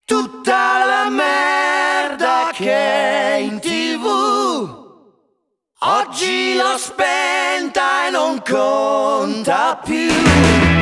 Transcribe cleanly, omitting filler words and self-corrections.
Tutta la merda che è in TV oggi l'ho spenta e non conta più.